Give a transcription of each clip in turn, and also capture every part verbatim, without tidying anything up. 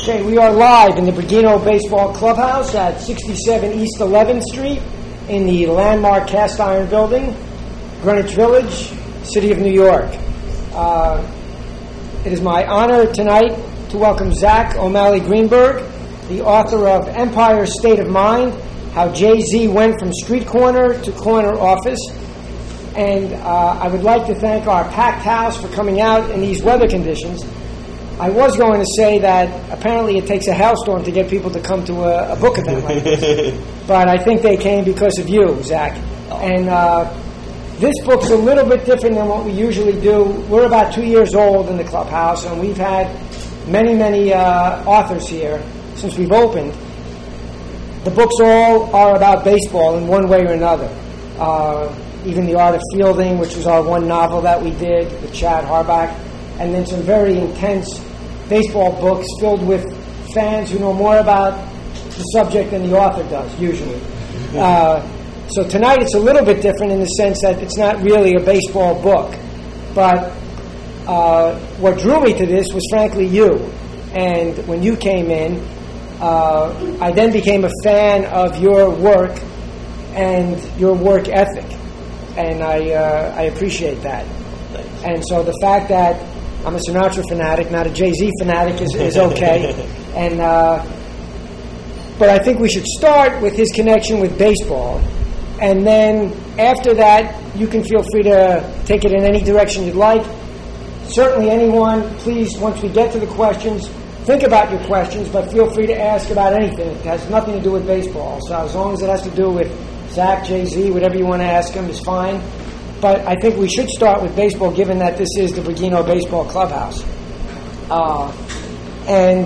Okay, we are live in the Bergino Baseball Clubhouse at sixty-seven East eleventh Street in the landmark Cast Iron Building, Greenwich Village, City of New York. Uh, it is my honor tonight to welcome Zach O'Malley Greenberg, the author of Empire State of Mind, How Jay-Z Went from Street Corner to Corner Office. And uh, I would like to thank our packed house for coming out in these weather conditions. I was going to say that apparently it takes a hailstorm to get people to come to a, a book event like this. But I think they came because of you, Zach. And uh, this book's a little bit different than what we usually do. We're about two years old in the clubhouse, and we've had many, many uh, authors here since we've opened. The books all are about baseball in one way or another. Uh, even The Art of Fielding, which was our one novel that we did with Chad Harbach, and then some very intense baseball books filled with fans who know more about the subject than the author does, usually. Uh, so tonight it's a little bit different in the sense that it's not really a baseball book. But uh, what drew me to this was frankly you. And when you came in, uh, I then became a fan of your work and your work ethic. And I, uh, I appreciate that. Thanks. And so the fact that I'm a Sinatra fanatic, not a Jay-Z fanatic, is, is okay. and uh, But I think we should start with his connection with baseball. And then after that, you can feel free to take it in any direction you'd like. Certainly anyone, please, once we get to the questions, think about your questions, but feel free to ask about anything. It has nothing to do with baseball. So as long as it has to do with Zach, Jay-Z, whatever you want to ask him is fine. But I think we should start with baseball, given that this is the Bergino Baseball Clubhouse. Uh, and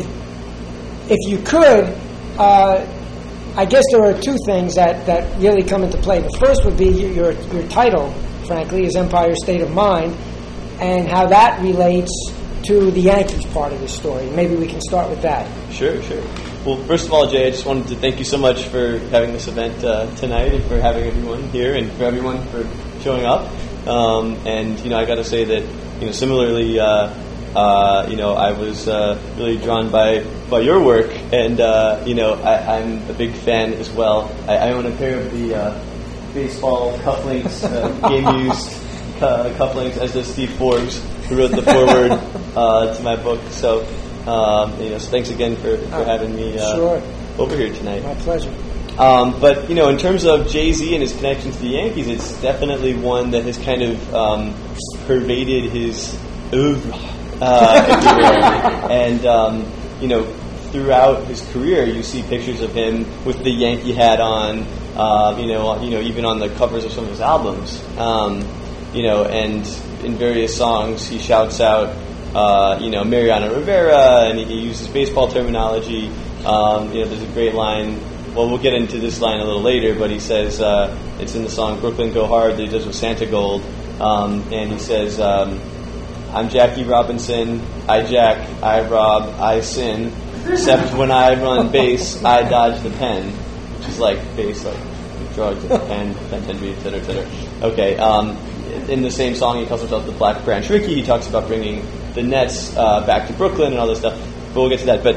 if you could, uh, I guess there are two things that, that really come into play. The first would be your, your title, frankly, is Empire State of Mind, and how that relates to the Yankees part of the story. Maybe we can start with that. Sure, sure. Well, first of all, Jay, I just wanted to thank you so much for having this event uh, tonight, and for having everyone here, and for everyone for showing up. Um, and, you know, I got to say that, you know, similarly, uh, uh, you know, I was uh, really drawn by, by your work, and, uh, you know, I, I'm a big fan as well. I, I own a pair of the uh, baseball cufflinks, uh, game-used uh, cufflinks, as does Steve Forbes, who wrote the foreword uh, to my book. So, um, you know, so thanks again for, for oh, having me uh, sure. over here tonight. My pleasure. Um, but, you know, in terms of Jay-Z and his connection to the Yankees, it's definitely one that has kind of um, pervaded his oeuvre, uh, if you will. And, um, you know, throughout his career, you see pictures of him with the Yankee hat on, uh, you know, you know, even on the covers of some of his albums. Um, you know, and in various songs, he shouts out, uh, you know, Mariano Rivera, and he, he uses baseball terminology. Um, you know, there's a great line. Well, we'll get into this line a little later, but he says, uh, it's in the song Brooklyn Go Hard that he does with Santa Gold, um, and he says, um, I'm Jackie Robinson, I jack, I rob, I sin, except when I run base, I dodge the pen, which is like base, like drug, pen, pen, pen, et cetera, et cetera. Okay, um, in the same song, he calls himself the Black Branch Rickey. He talks about bringing the Nets uh, back to Brooklyn and all this stuff, but we'll get to that. But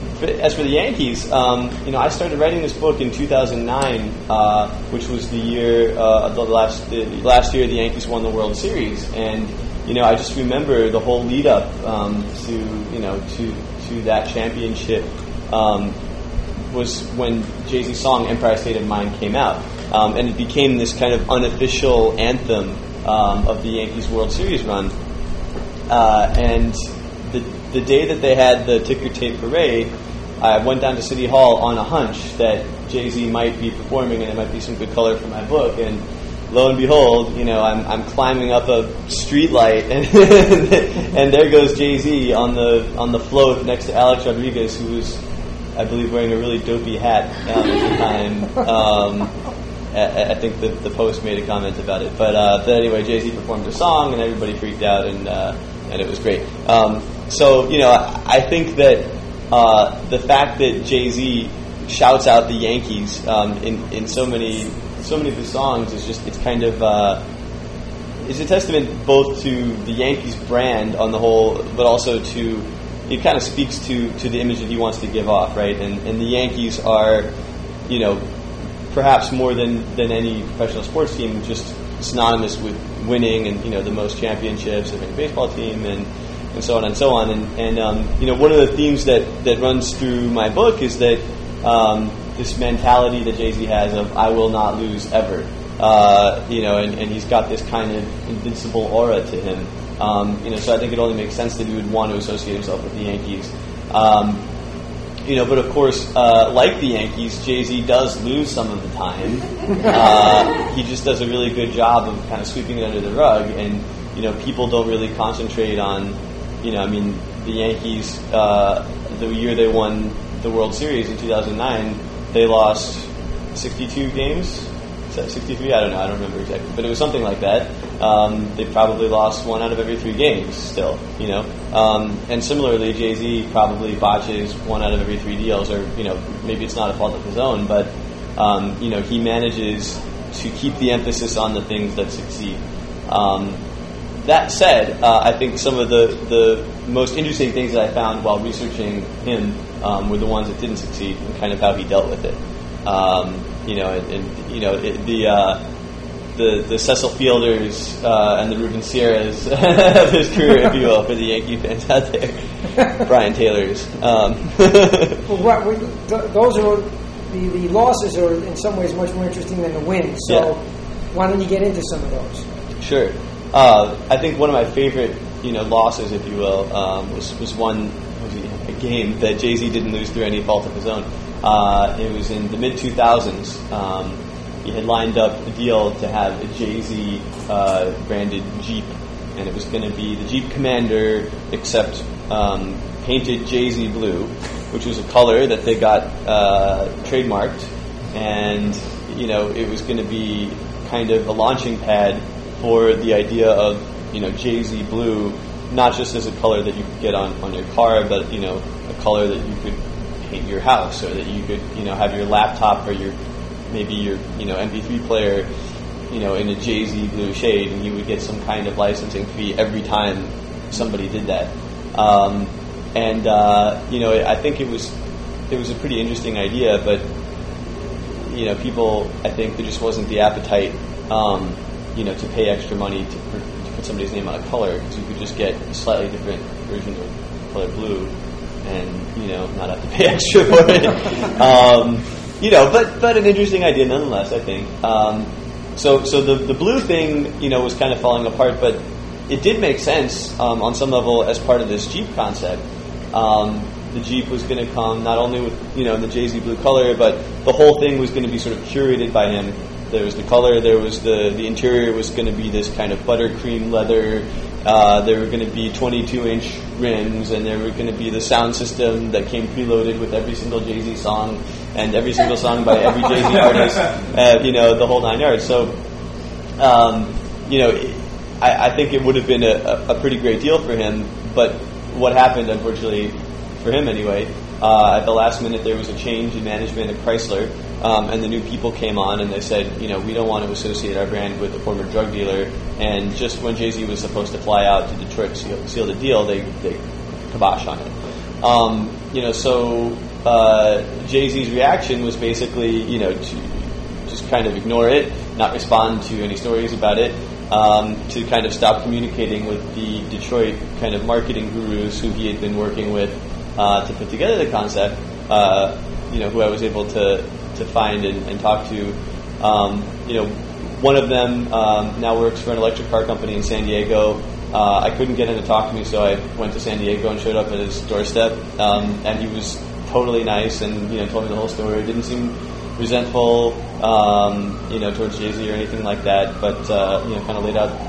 as for the Yankees, um, you know, I started writing this book in two thousand nine, uh, which was the year, uh, the last the last year the Yankees won the World Series, and you know, I just remember the whole lead up um, to you know to to that championship um, was when Jay-Z's song Empire State of Mind came out, um, and it became this kind of unofficial anthem um, of the Yankees World Series run, uh, and the the day that they had the ticker tape parade, I went down to City Hall on a hunch that Jay-Z might be performing and it might be some good color for my book. And lo and behold, you know, I'm I'm climbing up a street light, and and there goes Jay-Z on the on the float next to Alex Rodriguez, who was, I believe, wearing a really dopey hat um, at the time. Um, I, I think the the Post made a comment about it, but uh, but anyway, Jay-Z performed a song, and everybody freaked out, and uh, and it was great. Um, so you know, I, I think that. Uh, the fact that Jay-Z shouts out the Yankees um, in in so many so many of his songs is just it's kind of uh, is a testament both to the Yankees brand on the whole, but also to it kind of speaks to, to the image that he wants to give off, right? And and the Yankees are, you know, perhaps more than, than any professional sports team, just synonymous with winning and, you know, the most championships of any baseball team and, and so on and so on. And, and um, you know, one of the themes that, that runs through my book is that um, this mentality that Jay-Z has of I will not lose ever. Uh, you know, and, and he's got this kind of invincible aura to him. Um, you know, so I think it only makes sense that he would want to associate himself with the Yankees. Um, you know, but of course, uh, like the Yankees, Jay-Z does lose some of the time. Uh, he just does a really good job of kind of sweeping it under the rug, and you know, people don't really concentrate on, you know, I mean, the Yankees, uh, the year they won the World Series in two thousand nine, they lost sixty-two games. sixty-three, I don't know, I don't remember exactly, but it was something like that. Um, they probably lost one out of every three games still, you know. Um, and similarly, Jay-Z probably botches one out of every three deals, or, you know, maybe it's not a fault of his own, but, um, you know, he manages to keep the emphasis on the things that succeed. Um, that said, uh, I think some of the, the most interesting things that I found while researching him um, were the ones that didn't succeed and kind of how he dealt with it. Um, You know, and, and you know it, the uh, the the Cecil Fielders uh, and the Ruben Sierras of his career, if you will, for the Yankee fans out there. Brian Taylor's. Um. Well, what, we, th- those are the, the losses are in some ways much more interesting than the wins. So Yeah. why don't you get into some of those? Sure. Uh, I think one of my favorite, you know, losses, if you will, um, was was one was a game that Jay-Z didn't lose through any fault of his own. Uh, it was in the mid two thousands. Um, he had lined up a deal to have a Jay-Z uh, branded Jeep, and it was going to be the Jeep Commander, except um, painted Jay-Z blue, which was a color that they got uh, trademarked, and you know it was going to be kind of a launching pad for the idea of you know Jay-Z blue, not just as a color that you could get on, on your car, but you know a color that you could paint your house, or that you could, you know, have your laptop or your maybe your, you know, M P three player, you know, in a Jay-Z blue shade, and you would get some kind of licensing fee every time somebody did that. Um, and uh, you know, I think it was it was a pretty interesting idea, but you know, people, I think there just wasn't the appetite, um, you know, to pay extra money to, to put somebody's name on a color, because you could just get a slightly different version of color blue. And you know, not have to pay extra for it. um, you know, but but an interesting idea nonetheless, I think. Um, so so the the blue thing, you know, was kind of falling apart, but it did make sense um, on some level as part of this Jeep concept. Um, the Jeep was going to come not only with you know the Jay-Z blue color, but the whole thing was going to be sort of curated by him. There was the color, there was the the interior was going to be this kind of buttercream leather. Uh, there were going to be twenty-two inch rims, and there were going to be the sound system that came preloaded with every single Jay-Z song and every single song by every Jay-Z artist, uh, you know, the whole nine yards. So, um, you know, I, I think it would have been a, a pretty great deal for him, but what happened, unfortunately, for him anyway, uh, at the last minute there was a change in management at Chrysler, um, and the new people came on and they said, you know, we don't want to associate our brand with a former drug dealer. And just when Jay-Z was supposed to fly out to Detroit to seal, seal the deal, they, they kibosh on it. Um, you know, so uh, Jay-Z's reaction was basically, you know, to just kind of ignore it, not respond to any stories about it, um, to kind of stop communicating with the Detroit kind of marketing gurus who he had been working with uh, to put together the concept, uh, you know, who I was able to, to find and, and talk to. Um, you know, one of them um, now works for an electric car company in San Diego. Uh, I couldn't get him to talk to me, so I went to San Diego and showed up at his doorstep. Um, and he was totally nice, and you know, told me the whole story. Didn't seem resentful, um, you know, towards Jay-Z or anything like that. But uh, you know, kind of laid out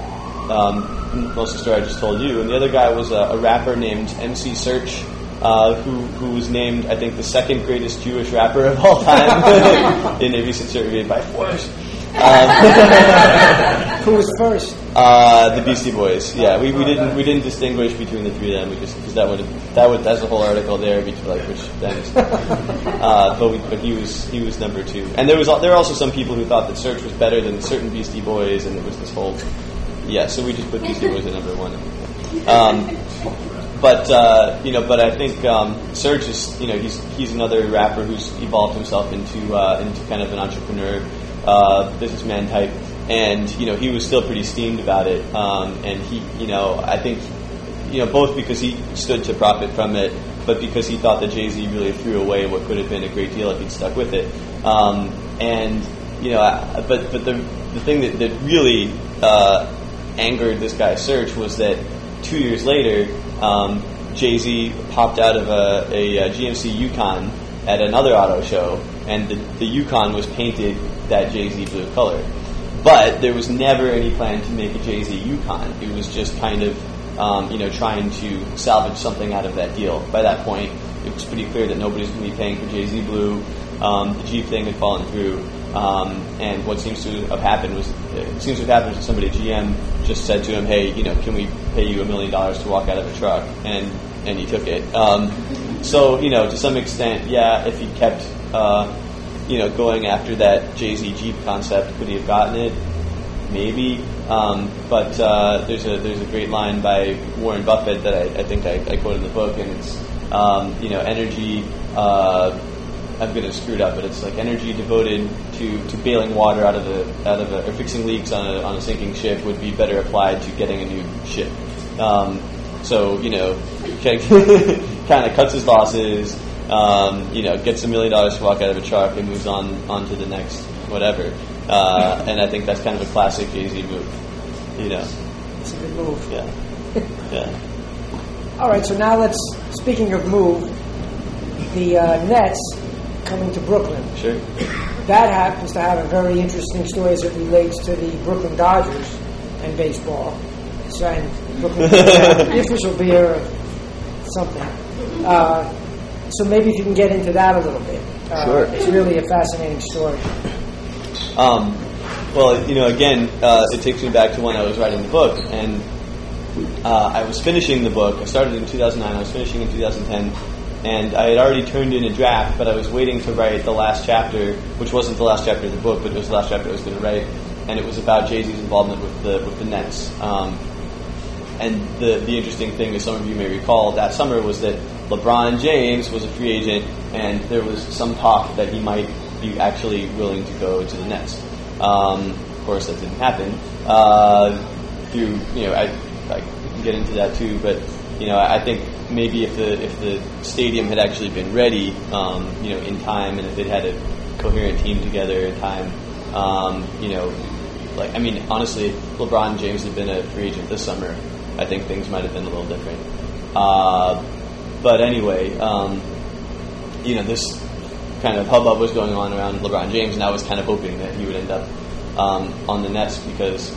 um, most of the story I just told you. And the other guy was a, a rapper named M C Search. Uh, who who was named, I think, the second greatest Jewish rapper of all time in a recent survey by Forbes. Um, Who was first? Uh, the Beastie Boys. Yeah, we, we didn't we didn't distinguish between the three of them because because that would that would that's a whole article there between like which ends. Uh, but we, but he was he was number two, and there was there were also some people who thought that Search was better than certain Beastie Boys, and it was this whole yeah. So we just put Beastie Boys at number one. Um, but uh, you know, but I think um, Serge is, you know, he's he's another rapper who's evolved himself into uh, into kind of an entrepreneur, uh, businessman type, and you know, he was still pretty steamed about it, um, and he, you know, I think, you know, both because he stood to profit from it, but because he thought that Jay-Z really threw away what could have been a great deal if he'd stuck with it, um, and you know, I, but but the the thing that that really uh, angered this guy Serge was that two years later, um, Jay-Z popped out of a, a, a G M C Yukon at another auto show, and the, the Yukon was painted that Jay-Z blue color. But there was never any plan to make a Jay-Z Yukon. It was just kind of, um, you know, trying to salvage something out of that deal. By that point, it was pretty clear that nobody was going to be paying for Jay-Z blue. Um, the Jeep thing had fallen through. Um, and what seems to have happened was, it seems to have happened was somebody at G M just said to him, "Hey, you know, can we pay you a million dollars to walk out of a truck?" And and he took it. Um, so you know, to some extent, yeah, if he kept, uh, you know, going after that Jay-Z Jeep concept, could he have gotten it? Maybe. Um, but uh, there's a there's a great line by Warren Buffett that I, I think I, I quote in the book, and it's um, you know, energy. Uh, I'm going to screw it up, but it's like energy devoted to, to bailing water out of the out of a, or fixing leaks on a on a sinking ship would be better applied to getting a new ship. Um, so you know, kind of cuts his losses. Um, you know, gets a million dollars to walk out of a truck and moves on on to the next whatever. Uh, and I think that's kind of a classic Jay-Z move. You know, it's a good move. Yeah, yeah. All right, so now let's. Speaking of move, the uh, Nets coming to Brooklyn. Sure. That happens to have a very interesting story as it relates to the Brooklyn Dodgers and baseball. So, and Brooklyn, the official beer or something. Uh, so maybe if you can get into that a little bit. Uh, sure. It's really a fascinating story. Um, well, you know, again, uh, it takes me back to when I was writing the book, and uh, I was finishing the book. I started in two thousand nine. I was finishing in two thousand ten. And I had already turned in a draft, but I was waiting to write the last chapter, which wasn't the last chapter of the book, but it was the last chapter I was going to write, and it was about Jay-Z's involvement with the with the Nets. Um, and the the interesting thing, as some of you may recall, that summer was that LeBron James was a free agent, and there was some talk that he might be actually willing to go to the Nets. Um, of course, that didn't happen. Uh, through you know, I, I can get into that too, but you know, I think maybe if the if the stadium had actually been ready, um, you know, in time, and if it had a coherent team together in time, um, you know, like I mean, honestly, if LeBron James had been a free agent this summer, I think things might have been a little different. Uh, but anyway, um, you know, this kind of hubbub was going on around LeBron James, and I was kind of hoping that he would end up um, on the Nets because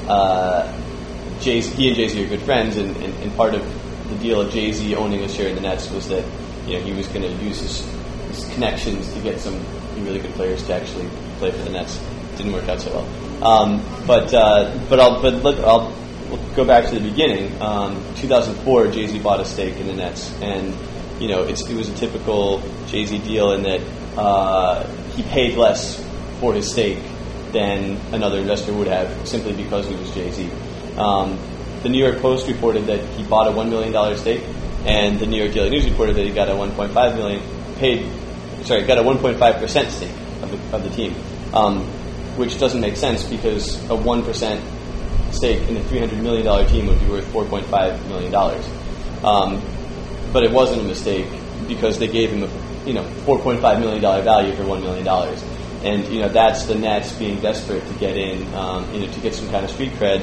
uh, Jay-Z, he and Jay-Z are good friends, and, and, and part of the deal of Jay-Z owning a share in the Nets was that, you know, he was going to use his, his connections to get some really good players to actually play for the Nets. Didn't work out so well. Um, but uh, but I'll but let, I'll we'll go back to the beginning. Um, two thousand four, Jay-Z bought a stake in the Nets, and you know, it's, it was a typical Jay-Z deal in that uh, he paid less for his stake than another investor would have simply because he was Jay-Z. Um, The New York Post reported that he bought a one million dollars stake, and the New York Daily News reported that he got a one point five million paid, sorry, got a one point five percent stake of the, of the team, um, which doesn't make sense because a one percent stake in a three hundred million dollars team would be worth four point five million dollars. Um, but it wasn't a mistake because they gave him a, you know, four point five million dollars value for one million dollars. And, you know, that's the Nets being desperate to get in, um, you know, to get some kind of street cred.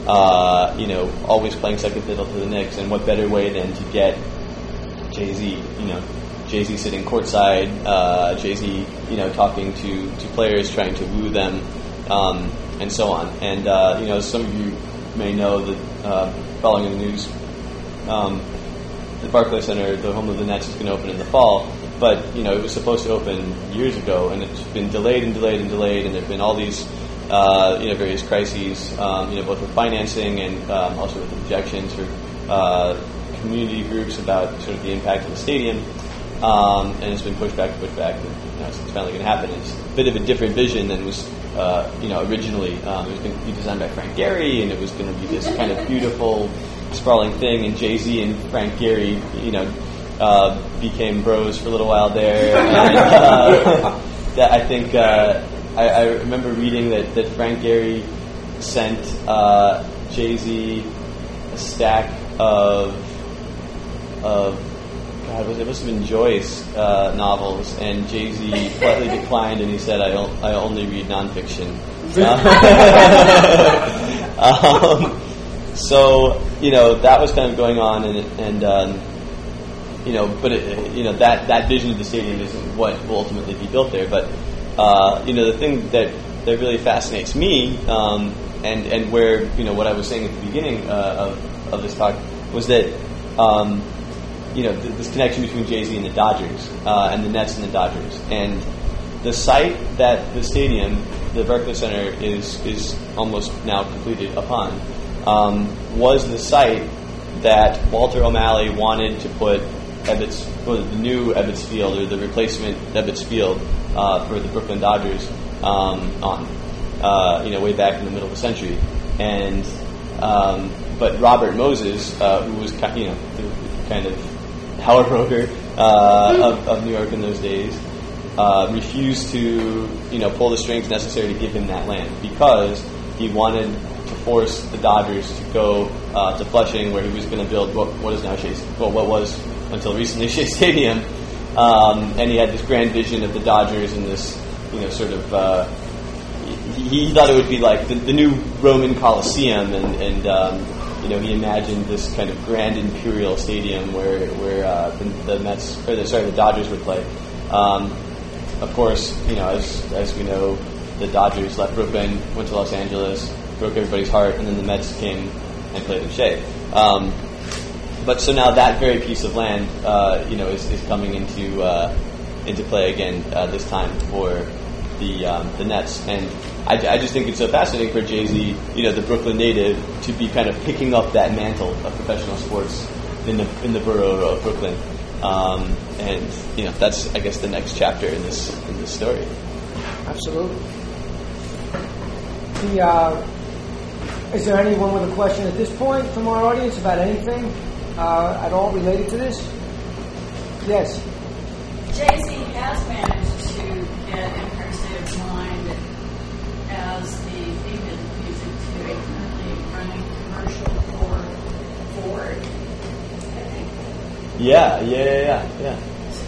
Uh, you know, always playing second fiddle to the Knicks, and what better way than to get Jay-Z, you know, Jay-Z sitting courtside, uh, Jay-Z, you know, talking to, to players, trying to woo them, um, and so on. And, uh, you know, some of you may know that, uh, following the news, um, the Barclays Center, the home of the Nets, is going to open in the fall, but, you know, it was supposed to open years ago, and it's been delayed and delayed and delayed, and there have been all these Uh, you know, various crises, um, you know, both with financing and um, also with objections for uh, community groups about sort of the impact of the stadium, um, and it's been pushed back and pushed back, and you know, it's finally going to happen. It's a bit of a different vision than was, uh, you know, originally. Um, it was going to be designed by Frank Gehry, and it was going to be this kind of beautiful, this sprawling thing, and Jay-Z and Frank Gehry, you know, uh, became bros for a little while there. And, uh, that I think uh, I, I remember reading that, that Frank Gehry sent uh, Jay-Z a stack of of God, it must have been Joyce uh, novels, and Jay-Z politely declined, and he said, "I o- I only read nonfiction." um, so you know that was kind of going on, and and um, you know, but it, you know that, that vision of the stadium isn't what will ultimately be built there. But uh, you know, the thing that, that really fascinates me, um, and and where you know what I was saying at the beginning uh, of of this talk was that. Um, You know, th- this connection between Jay-Z and the Dodgers, uh, and the Nets and the Dodgers, and the site that the stadium, the Barclays Center, is is almost now completed upon, um, was the site that Walter O'Malley wanted to put Ebbets, well, the new Ebbets Field or the replacement Ebbets Field uh, for the Brooklyn Dodgers um, on, uh, you know, way back in the middle of the century, and um, but Robert Moses, uh, who was ki- you know kind of power broker uh, of, of New York in those days, uh, refused to, you know, pull the strings necessary to give him that land because he wanted to force the Dodgers to go uh, to Flushing, where he was going to build what, what is now Shea, well, what was until recently Shea Stadium, um, and he had this grand vision of the Dodgers and this, you know, sort of. Uh, he, he thought it would be like the, the new Roman Colosseum, and. and um, You know, he imagined this kind of grand imperial stadium where where uh, the, the Mets, or the, sorry, the Dodgers would play. Um, of course, you know, as as we know, the Dodgers left Brooklyn, went to Los Angeles, broke everybody's heart, and then the Mets came and played in Shea. Um, but so now that very piece of land, uh, you know, is, is coming into uh, into play again uh, this time for the um, the Nets. And I, I just think it's so fascinating for Jay-Z, you know, the Brooklyn native, to be kind of picking up that mantle of professional sports in the in the borough of Brooklyn, um, and you know that's I guess the next chapter in this in this story. Absolutely. The uh, is there anyone with a question at this point from our audience about anything uh, at all related to this? Yes. Jay-Z has managed to get Impersonative Mind as the theme of the music to a currently running commercial for Ford, I think. Yeah, yeah, yeah, yeah. yeah.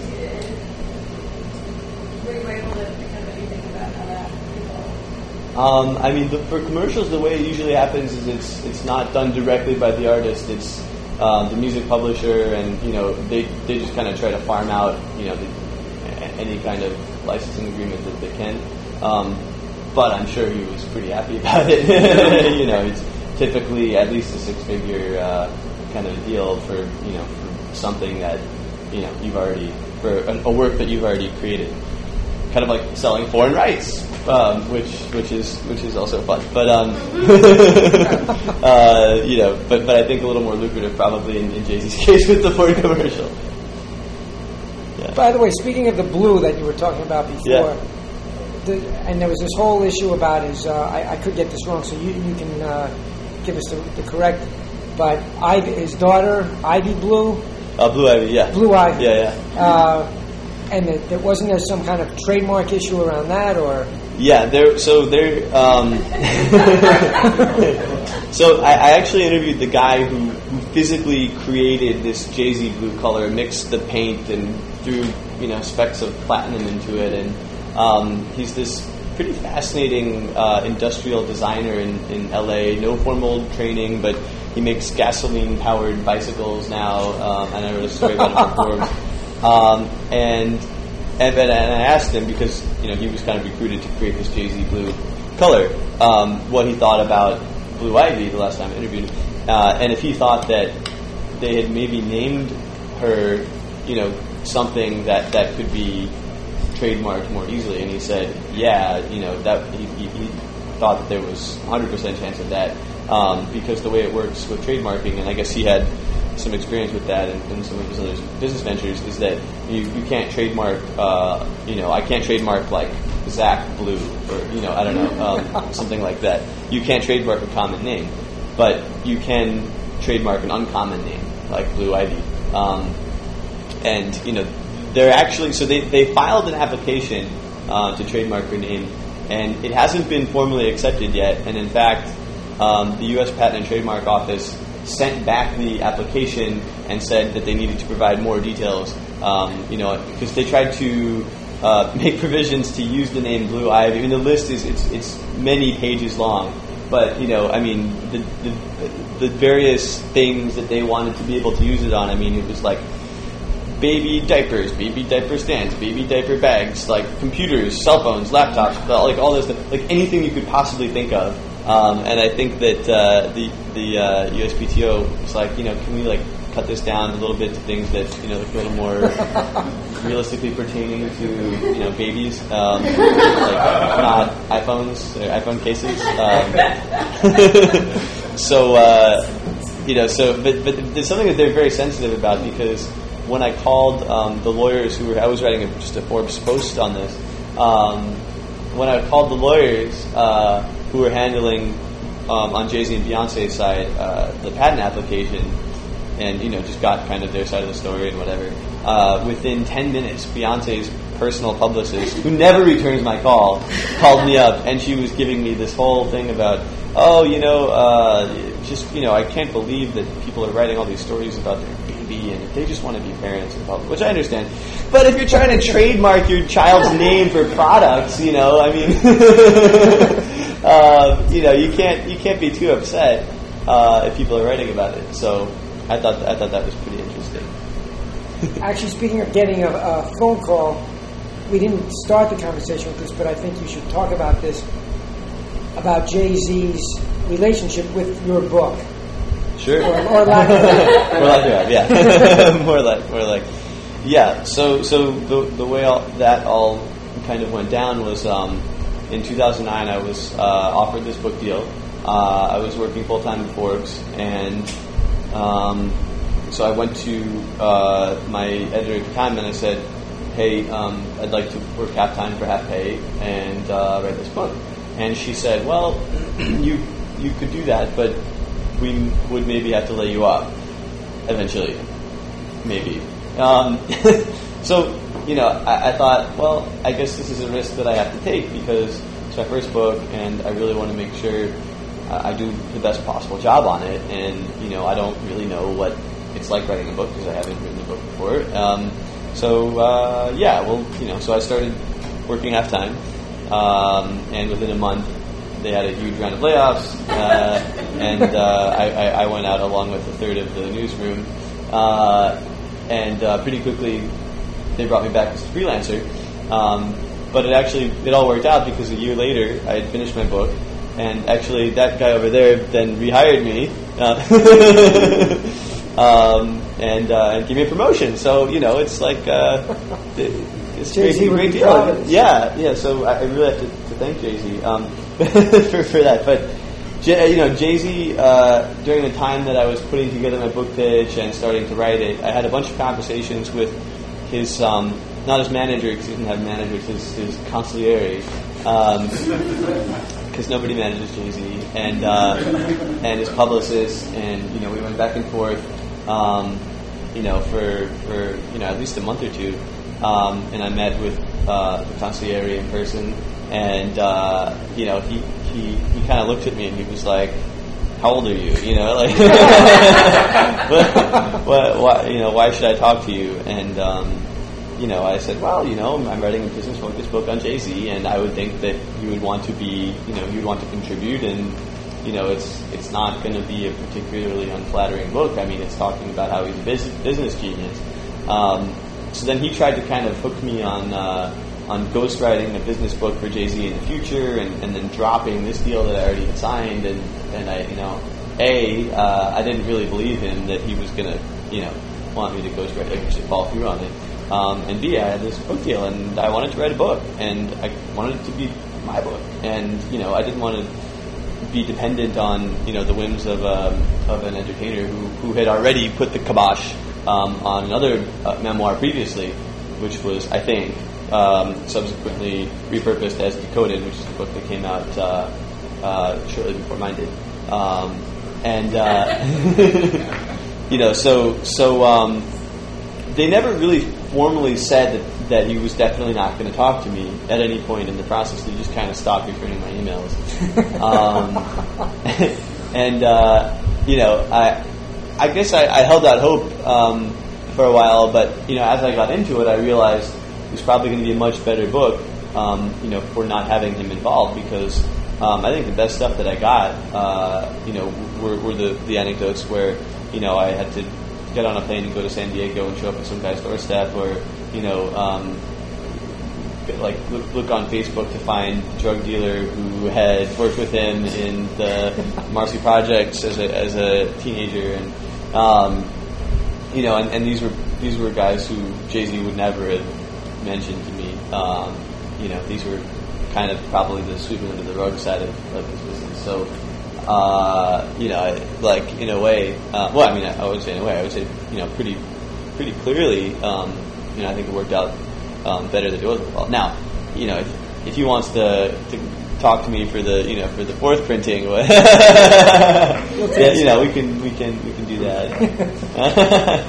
Were you able to pick up anything about how that evolved? Um, I mean, the, for commercials, the way it usually happens is it's it's not done directly by the artist. It's um, the music publisher, and you know they they just kind of try to farm out you know the, any kind of licensing agreement that they can. Um, But I'm sure he was pretty happy about it. You know, it's typically at least a six-figure uh, kind of deal for you know for something that you know you've already for a, a work that you've already created. Kind of like selling foreign rights, um, which which is which is also fun. But um, uh, you know, but but I think a little more lucrative probably in, in Jay-Z's case with the Ford commercial. Yeah. By the way, speaking of the blue that you were talking about before. Yeah. The, and there was this whole issue about his, uh, I, I could get this wrong, so you, you can uh, give us the, the correct, but Ivy, his daughter, Ivy Blue? Uh, Blue Ivy, yeah. Blue Ivy. Yeah, yeah. Uh, and it, there wasn't there some kind of trademark issue around that, or? Yeah, there. So there. Um, so I, I actually interviewed the guy who, who physically created this Jay-Z blue color, mixed the paint, and threw you know specks of platinum into it, and um, he's this pretty fascinating uh, industrial designer in, in L A. No formal training, but he makes gasoline-powered bicycles now, um, and I wrote a story about it before. Um, and and and I asked him because you know he was kind of recruited to create this Jay-Z blue color, um, what he thought about Blue Ivy the last time I interviewed him, uh, and if he thought that they had maybe named her, you know, something that, that could be trademarked more easily, and he said, yeah, you know, that he, he, he thought that there was one hundred percent chance of that, um, because the way it works with trademarking, and I guess he had some experience with that in, in some of his other business ventures, is that you, you can't trademark, uh, you know, I can't trademark like Zach Blue, or, you know, I don't know, um, something like that. You can't trademark a common name, but you can trademark an uncommon name like Blue Ivy. Um, and you know, they're actually so they, they filed an application uh, to trademark her name, and it hasn't been formally accepted yet. And in fact, um, the U S Patent and Trademark Office sent back the application and said that they needed to provide more details. Um, you know, because they tried to uh, make provisions to use the name Blue Ivy. I mean, the list is it's it's many pages long. But, you know, I mean, the, the the various things that they wanted to be able to use it on, I mean, it was like baby diapers, baby diaper stands, baby diaper bags, like computers, cell phones, laptops, like all this stuff, like anything you could possibly think of. Um, and I think that uh, the the uh, U S P T O was like, you know, can we like cut this down a little bit to things that, you know, look a little more realistically pertaining to, you know, babies, um, like not iPhones or iPhone cases. Um, so, uh, you know, so, but, but there's something that they're very sensitive about, because when I called um, the lawyers who were, I was writing a, just a Forbes post on this, um, when I called the lawyers uh, who were handling um, on Jay-Z and Beyonce's side uh, the patent application, and, you know, just got kind of their side of the story and whatever, uh, within ten minutes, Beyonce's personal publicist, who never returns my call, called me up, and she was giving me this whole thing about, oh, you know, uh, just, you know, I can't believe that people are writing all these stories about their baby, and they just want to be parents and public, which I understand. But if you're trying to trademark your child's name for products, you know, I mean, uh, you know, you can't you can't be too upset uh, if people are writing about it. So I thought I thought that was pretty interesting. Actually, speaking of getting a, a phone call, we didn't start the conversation with this, but I think you should talk about this, about Jay-Z's relationship with your book. Sure. Or, or lack of that. More like that, yeah. more like, more like, yeah. So, so the the way all, that all kind of went down was um, in two thousand nine. I was uh, offered this book deal. Uh, I was working full time at Forbes, and um, so I went to uh, my editor at the time, and I said, "Hey, um, I'd like to work half time for half pay and uh, write this book." And she said, "Well, you you could do that, but we would maybe have to lay you off eventually, maybe." Um, so, you know, I, I thought, well, I guess this is a risk that I have to take, because it's my first book, and I really want to make sure I do the best possible job on it. And, you know, I don't really know what it's like writing a book, because I haven't written a book before. Um, so, uh, yeah, well, you know, so I started working half time, um, and within a month, they had a huge round of layoffs, uh, and uh, I, I, I went out along with a third of the newsroom, uh, and uh, pretty quickly they brought me back as a freelancer. Um, but it actually, it all worked out, because a year later I had finished my book, and actually that guy over there then rehired me, uh, um, and, uh, and gave me a promotion. So, you know, it's like, uh, it, it's Jay-Z great, would great be deal. proud of this. Yeah, yeah, so I, I really have to, to thank Jay-Z. Um, for, for that, but J, you know, Jay-Z, uh, during the time that I was putting together my book pitch and starting to write it, I had a bunch of conversations with his, um, not his manager, because he didn't have managers, his, his consigliere, because um, nobody manages Jay-Z, and uh, and his publicist, and, you know, we went back and forth, um, you know, for, for, you know, at least a month or two, um, and I met with uh, the consigliere in person. And, uh, you know, he, he, he kind of looked at me and he was like, "How old are you?" You know, like, what, what, why, you know, why should I talk to you? And, um, you know, I said, well, you know, I'm writing a business-focused book on Jay-Z, and I would think that you would want to be, you know, you'd want to contribute, and, you know, it's, it's not going to be a particularly unflattering book. I mean, it's talking about how he's a business, business genius. Um, so then he tried to kind of hook me on, uh, on ghostwriting a business book for Jay-Z in the future, and, and then dropping this deal that I already had signed, and, and I, you know, A, uh, I didn't really believe him that he was going to, you know, want me to ghostwrite, like, actually follow through on it. Um, and B, I had this book deal, and I wanted to write a book, and I wanted it to be my book, and, you know, I didn't want to be dependent on, you know, the whims of um, of an entertainer who, who had already put the kibosh um, on another uh, memoir previously, which was, I think, Um, subsequently repurposed as Decoded, which is the book that came out uh, uh, shortly before mine did. Um, and uh, you know, so so um, they never really formally said that, that he was definitely not going to talk to me at any point in the process. They just kind of stopped returning my emails, um, and uh, you know, I I guess I, I held out hope um, for a while, but you know, as I got into it, I realized it was probably going to be a much better book, um, you know, for not having him involved, because um, I think the best stuff that I got, uh, you know, were, were the, the anecdotes where, you know, I had to get on a plane and go to San Diego and show up at some guy's doorstep, or, you know, um, like look, look on Facebook to find a drug dealer who had worked with him in the Marcy Projects as a, as a teenager, and um, you know, and, and these were these were guys who Jay-Z would never have mentioned to me. Um, you know, these were kind of probably the sweeping under the rug side of, of his business. So, uh, you know, like in a way, uh, well, I mean, I, I would say in a way, I would say, you know, pretty pretty clearly, um, you know, I think it worked out um, better that it wasn't involved. Now, you know, if, if he wants to, to talk to me for the, you know, for the fourth printing, yeah, you know, we can we can we can do that.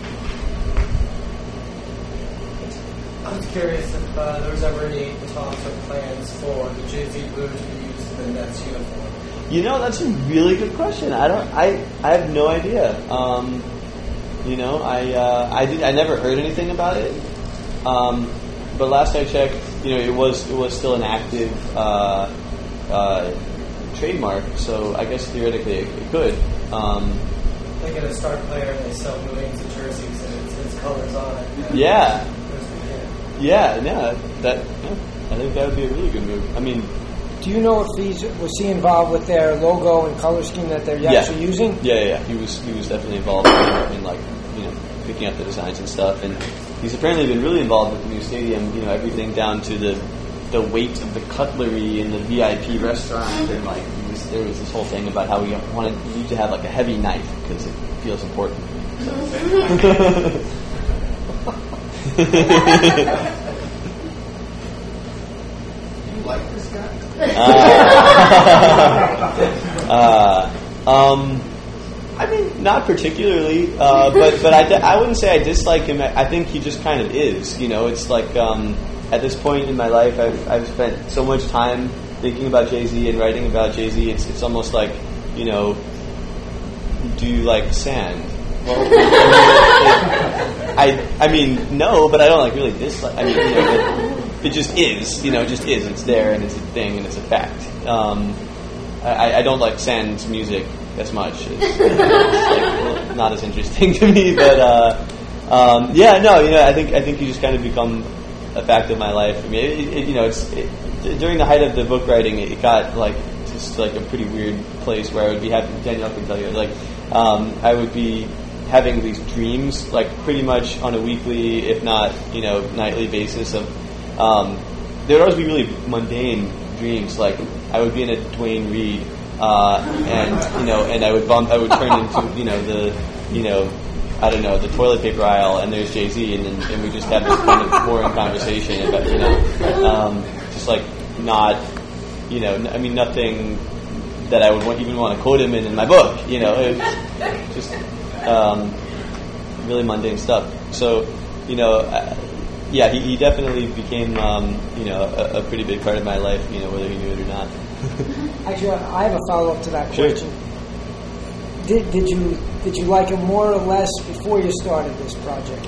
I was curious if uh, there was ever any talks or plans for the Jay-Z blue to be used in the Nets uniform. You know, that's a really good question. I don't. I I have no idea. Um, you know, I uh, I did. I never heard anything about it. Um, but last I checked, you know, it was it was still an active uh, uh, trademark. So I guess theoretically it, it could. Um, They get a star player and they sell millions of jerseys and it's, it's colors on it. And yeah. yeah. Yeah. Yeah. That. Yeah, I think that would be a really good move. I mean. Do you know if he's was he involved with their logo and color scheme that they're Yeah. actually using? Yeah, yeah, yeah. He was he was definitely involved in, in like you know picking up the designs and stuff, and he's apparently been really involved with the new stadium. You know, everything down to the the weight of the cutlery in the V I P restaurant, and like he was, there was this whole thing about how we wanted you to have like a heavy knife because it feels important. Like this guy? uh, um, I mean, not particularly, uh, but but I, I wouldn't say I dislike him. I think he just kind of is. You know, it's like um, at this point in my life, I've I've spent so much time thinking about Jay-Z and writing about Jay-Z. It's it's almost like, you know, do you like sand? Well, I I mean no, but I don't like really dislike. I mean, you know, but it just is. You know, it just is. It's there and it's a thing and it's a fact. Um, I, I don't like Sand's music as much. It's, it's like not as interesting to me, but uh, um, yeah, no, you know, I think I think you just kind of become a fact of my life. I mean, it, it, you know, it's it, during the height of the book writing, it got like just like a pretty weird place where I would be having. Danielle can tell you, like um, I would be having these dreams, like pretty much on a weekly, if not you know nightly basis of. Um, there would always be really mundane dreams, like I would be in a Dwayne Reed, uh, and you know, and I would bump, I would turn into you know the, you know, I don't know the toilet paper aisle, and there's Jay-Z, and then and we just have this kind of boring conversation about you know, um, just like not, you know, I mean nothing that I would want, even want to quote him in in my book, you know, it's just um, really mundane stuff. So you know. I, Yeah, he, he definitely became, um, you know, a, a pretty big part of my life, you know, whether he knew it or not. Actually, I have a follow-up to that Sure. question. Did did you did you like him more or less before you started this project?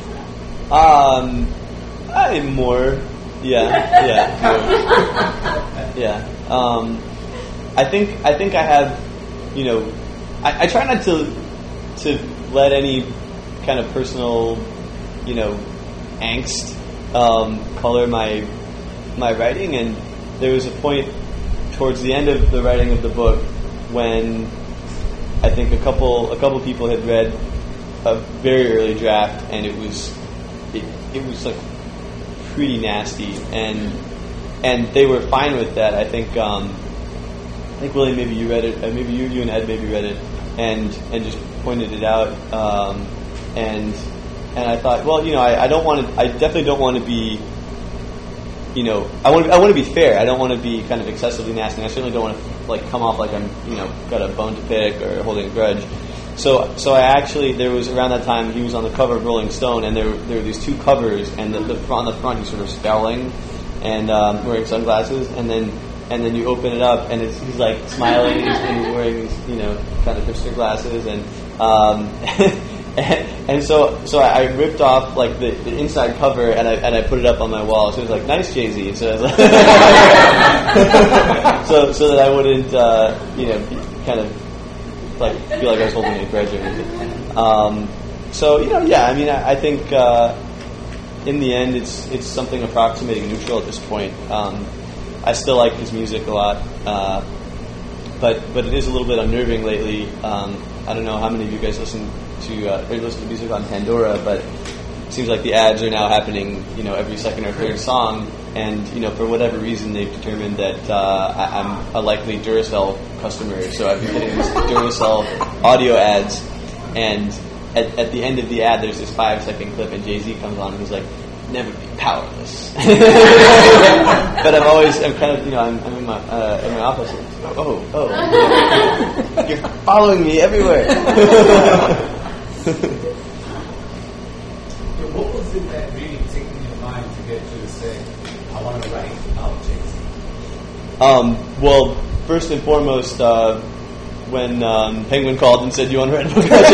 Um, I more, yeah, yeah, more. yeah. Um, I think I think I have, you know, I, I try not to to let any kind of personal, you know, angst. Um, color my my writing, and there was a point towards the end of the writing of the book when I think a couple a couple people had read a very early draft, and it was it, it was like pretty nasty, and and they were fine with that. I think um, I think William, maybe you read it, uh, maybe you you and Ed maybe read it, and and just pointed it out, um, and. And I thought, well, you know, I, I don't want to. I definitely don't want to be you know, I want I want to be fair. I don't want to be kind of excessively nasty. I certainly don't want to like come off like I'm, you know, got a bone to pick or holding a grudge. So so I actually, there was around that time he was on the cover of Rolling Stone, and there there were these two covers, and the, the on the front he's sort of scowling and um, wearing sunglasses, and then and then you open it up and it's, he's like smiling and he's, and he's wearing these, you know, kind of hipster glasses, and um, and, and so so I, I ripped off like the, the inside cover and I and I put it up on my wall. So it was like, nice Jay-Z. So I was like so so that I wouldn't uh, you know be kind of like feel like I was holding a grudge or anything. Um, so you know, yeah, I mean, I, I think uh, in the end, it's it's something approximating neutral at this point. Um, I still like his music a lot, uh, but but it is a little bit unnerving lately. Um, I don't know how many of you guys listen to uh, or listen to music on Pandora, but it seems like the ads are now happening, you know, every second or third song. And, you know, for whatever reason, they've determined that uh, I, I'm a likely Duracell customer. So I've been getting these Duracell audio ads. And at, at the end of the ad, there's this five-second clip, and Jay-Z comes on and he's like, never be powerless. But I'm always, I'm kind of, you know, I'm, I'm in my uh, in my office. And, oh, oh. You're following me everywhere. What was it that really ticked in your mind to get you to say, I want to write about Jay-Z? Um, well, first and foremost, uh, when um, Penguin called and said, "You want to write a book about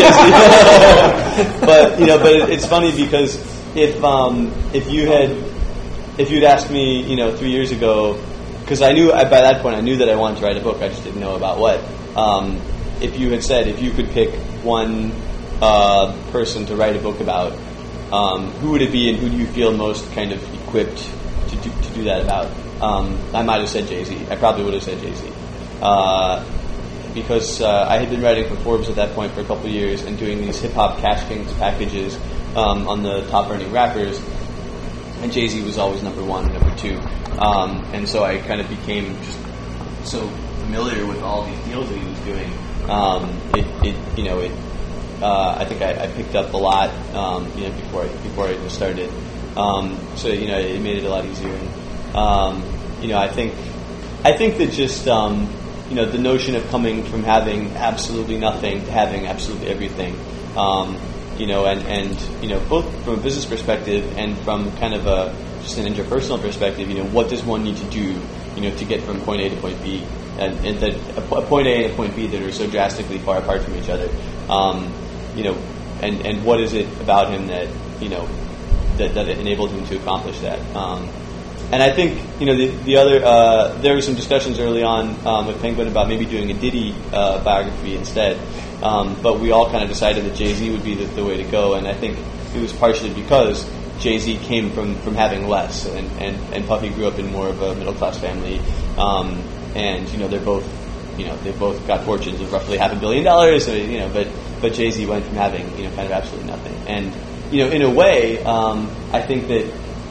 Jay-Z?" But you know, but it, it's funny because if um, if you had if you'd asked me, you know, three years ago, because I knew I, by that point I knew that I wanted to write a book, I just didn't know about what. Um, if you had said if you could pick one uh, person to write a book about, um, who would it be, and who do you feel most kind of equipped to do, to do that about? Um, I might have said Jay-Z. I probably would have said Jay-Z. Uh, because uh, I had been writing for Forbes at that point for a couple of years and doing these hip-hop Cash Kings packages um, on the top-earning rappers, and Jay-Z was always number one and number two. Um, and so I kind of became just so familiar with all these deals that he was doing. Um, it, it, you know, it. Uh, I think I, I picked up a lot, um, you know, before I, before I even started. Um, so you know, it made it a lot easier. And, um, you know, I think, I think that just, um, you know, the notion of coming from having absolutely nothing to having absolutely everything, um, you know, and, and you know, both from a business perspective and from kind of a just an interpersonal perspective, you know, what does one need to do, you know, to get from point A to point B, and, and that a, a point A and a point B that are so drastically far apart from each other. Um, You know, and, and what is it about him that, you know, that, that enabled him to accomplish that? Um, and I think, you know, the, the other, uh, there were some discussions early on um, with Penguin about maybe doing a Diddy uh, biography instead. Um, but we all kind of decided that Jay-Z would be the, the way to go. And I think it was partially because Jay-Z came from, from having less. And, and, and Puffy grew up in more of a middle-class family. Um, and, you know, they're both, you know, they both got fortunes of roughly half a billion dollars, so, you know, but, but Jay-Z went from having, you know, kind of absolutely nothing. And, you know, in a way, um, I think that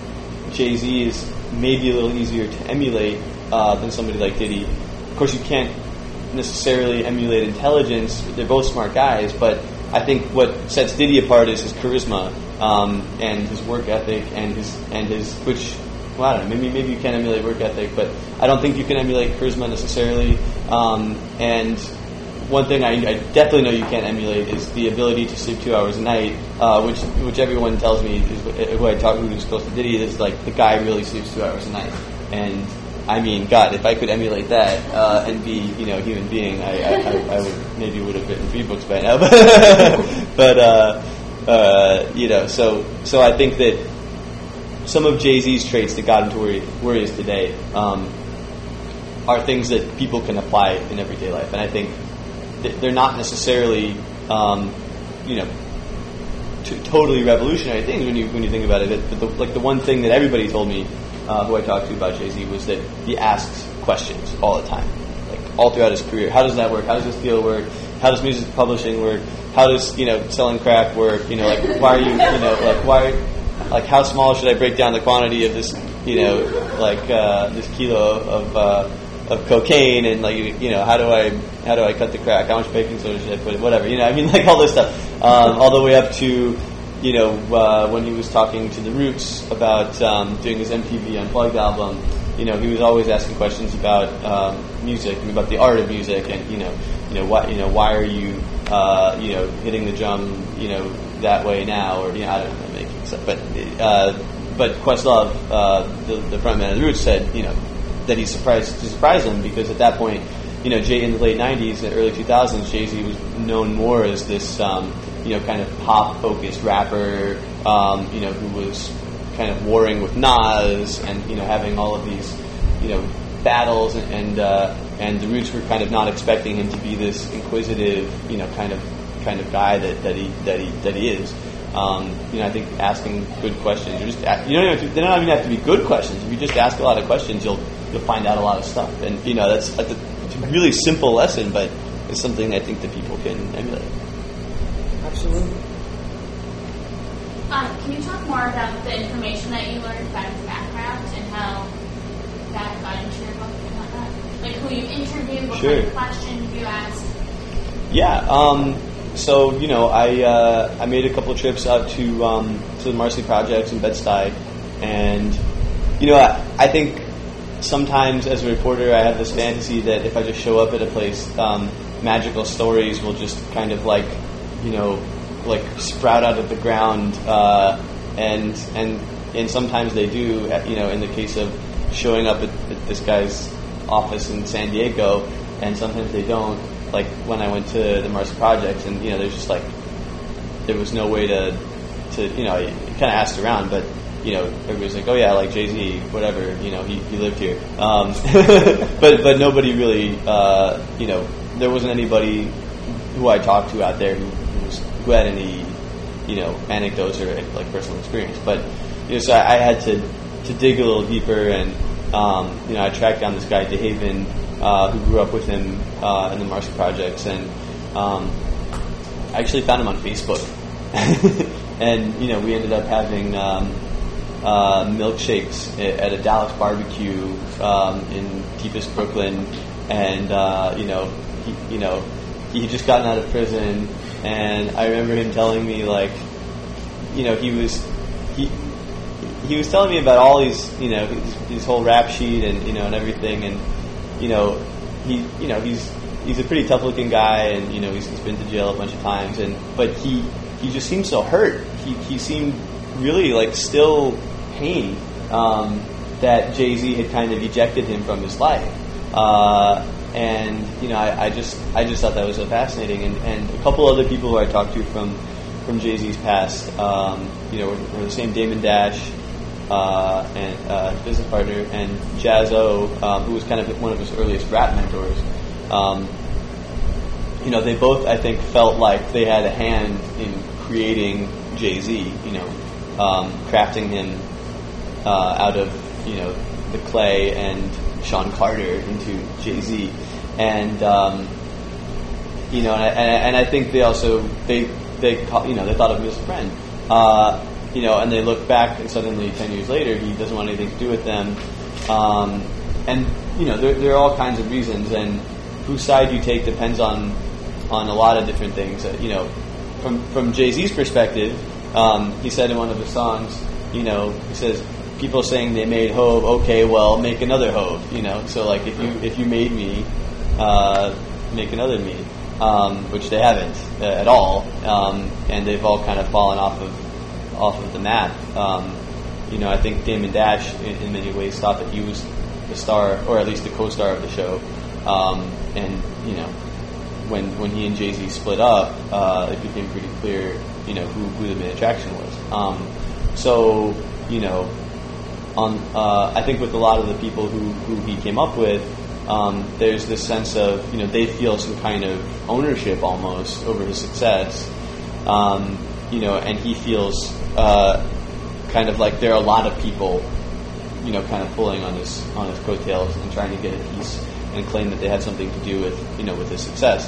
Jay-Z is maybe a little easier to emulate uh, than somebody like Diddy. Of course, you can't necessarily emulate intelligence. They're both smart guys, but I think what sets Diddy apart is his charisma um, and his work ethic and his, and his, which, well, I don't know, maybe, maybe you can emulate work ethic, but I don't think you can emulate charisma necessarily. Um, and one thing I, I definitely know you can't emulate is the ability to sleep two hours a night, uh, which which everyone tells me is who I talk who's close to Diddy is like the guy really sleeps two hours a night. And I mean, God, if I could emulate that uh, and be, you know, a human being, I, I, I, I would maybe would have written three books by now. But uh, uh, you know, so so I think that some of Jay-Z's traits that got him to where he, where he is today um, are things that people can apply in everyday life, and I think th- they're not necessarily, um, you know, t- totally revolutionary things when you when you think about it. But the, like the one thing that everybody told me, uh, who I talked to about Jay-Z, was that he asks questions all the time, like all throughout his career. How does that work? How does this deal work? How does music publishing work? How does, you know, selling crack work? You know, like why are you, you know, like why. Like, how small should I break down the quantity of this, you know, like uh, this kilo of uh, of cocaine, and like, you know, how do I how do I cut the crack? How much baking soda should I put in? Whatever, you know, I mean, like all this stuff, um, all the way up to, you know, uh, when he was talking to the Roots about um, doing his M T V Unplugged album, you know, he was always asking questions about um, music and about the art of music, and you know, you know, why, you know, why are you, uh, you know, hitting the drum, you know, that way now, or you know, I don't know, making stuff, but uh, but Questlove, uh, the, the frontman of the Roots, said, you know, that he surprised to surprise him because at that point, you know, Jay in the late nineties and early two thousands, Jay-Z was known more as this, um, you know, kind of pop-focused rapper, um, you know, who was kind of warring with Nas and, you know, having all of these, you know, battles, and and, uh, and the Roots were kind of not expecting him to be this inquisitive, you know, kind of kind of guy that, that he that he that he is. Um, you know, I think asking good questions, or just you don't even have to, they don't even have to be good questions. If you just ask a lot of questions, you'll you'll find out a lot of stuff. And you know, that's, that's a, it's a really simple lesson, but it's something I think that people can emulate. Absolutely. Um, can you talk more about the information that you learned about his background and how that got into your book and whatnot? Like who you interviewed, what Sure. kind of questions you asked? Yeah. Um, so you know, I uh, I made a couple of trips out to um, to the Marcy Projects in Bed-Stuy, and you know, I, I think sometimes as a reporter, I have this fantasy that if I just show up at a place, um, magical stories will just kind of like, you know, like sprout out of the ground, uh, and and and sometimes they do. You know, in the case of showing up at, at this guy's office in San Diego, and sometimes they don't. Like when I went to the Marcy Projects, and you know, there's just like there was no way to to you know, you kind of asked around, but you know, everybody's like, oh yeah, like Jay-Z, whatever, you know, he, he lived here, um, but but nobody really, uh, you know, there wasn't anybody who I talked to out there who, who, was, who had any, you know, anecdotes or like personal experience. But you know, so I, I had to to dig a little deeper, and um, you know, I tracked down this guy DeHaven, uh, who grew up with him uh, in the Marcy Projects, and um, I actually found him on Facebook, and you know, we ended up having um, uh, milkshakes at, at a Dallas barbecue um, in deepest Brooklyn, and uh, you know, he, you know, he had just gotten out of prison, and I remember him telling me, like, you know, he was he he was telling me about all these, you know, his, his whole rap sheet and you know and everything, and you know, he you know he's he's a pretty tough looking guy, and you know he's, he's been to jail a bunch of times, and but he he just seemed so hurt. He he seemed really like still pained um, that Jay-Z had kind of ejected him from his life. Uh, And you know, I, I just I just thought that was so fascinating, and, and a couple other people who I talked to from from Jay-Z's past, um, you know, were, were the same Damon Dash uh, and uh, business partner, and Jaz-O, um, who was kind of one of his earliest rap mentors. Um, you know, they both, I think, felt like they had a hand in creating Jay-Z. You know, um, crafting him uh, out of you know the clay and Sean Carter into Jay-Z, and um, you know, and I, and I think they also they they call, you know they thought of him as a friend, uh, you know, and they look back and suddenly ten years later he doesn't want anything to do with them, um, and you know there, there are all kinds of reasons, and whose side you take depends on on a lot of different things. Uh, you know, from from Jay-Z's perspective, um, he said in one of his songs, you know, he says, people saying they made Hove, okay, well, make another Hove, you know. So, like, if you if you made me, uh, make another me, um, which they haven't uh, at all, um, and they've all kind of fallen off of off of the map. Um, you know, I think Damon Dash, in, in many ways, thought that he was the star, or at least the co-star of the show, um, and you know, when when he and Jay-Z split up, uh, it became pretty clear, you know, who who the main attraction was. Um, so, you know. On, uh, I think with a lot of the people who, who he came up with, um, there's this sense of, you know, they feel some kind of ownership almost over his success, um, you know, and he feels uh, kind of like there are a lot of people, you know, kind of pulling on his on his coattails and trying to get a piece and claim that they had something to do with, you know, with his success.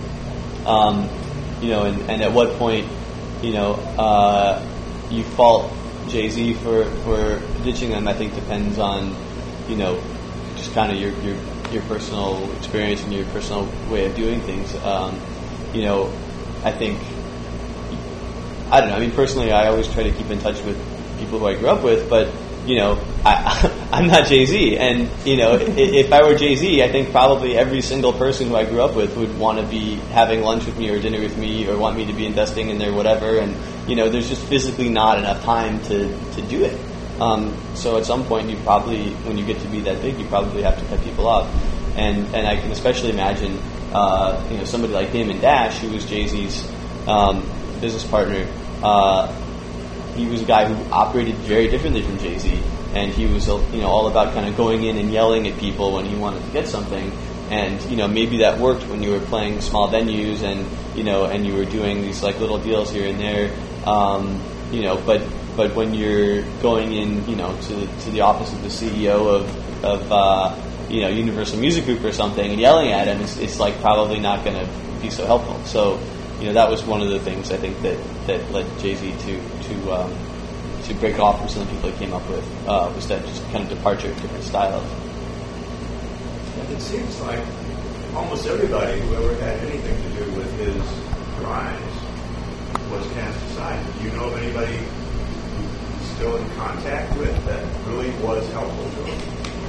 Um, you know, and, and at what point, you know, uh, you fault Jay-Z for, for ditching them, I think depends on, you know, just kind of your, your your personal experience and your personal way of doing things. Um, you know, I think I don't know. I mean, personally, I always try to keep in touch with people who I grew up with, but you know, I, I'm not Jay-Z, and you know, if, if I were Jay-Z, I think probably every single person who I grew up with would want to be having lunch with me or dinner with me or want me to be investing in their whatever, and you know, there's just physically not enough time to, to do it. Um, so at some point, you probably, when you get to be that big, you probably have to cut people off, and and I can especially imagine, uh, you know, somebody like Damon Dash, who was Jay-Z's um, business partner. Uh, He was a guy who operated very differently from Jay-Z, and he was, you know, all about kind of going in and yelling at people when he wanted to get something. And you know, maybe that worked when you were playing small venues, and you know, and you were doing these like little deals here and there. Um, you know, but but when you're going in, you know, to the, to the office of the C E O of of uh, you know, Universal Music Group or something and yelling at him, it's, it's like probably not going to be so helpful. So. You know, that was one of the things I think that, that led Jay-Z to to um, to break off from some of the people he came up with, uh, was that just kind of departure, different styles. And it seems like almost everybody who ever had anything to do with his rise was cast aside. Do you know of anybody who's still in contact with that really was helpful to him?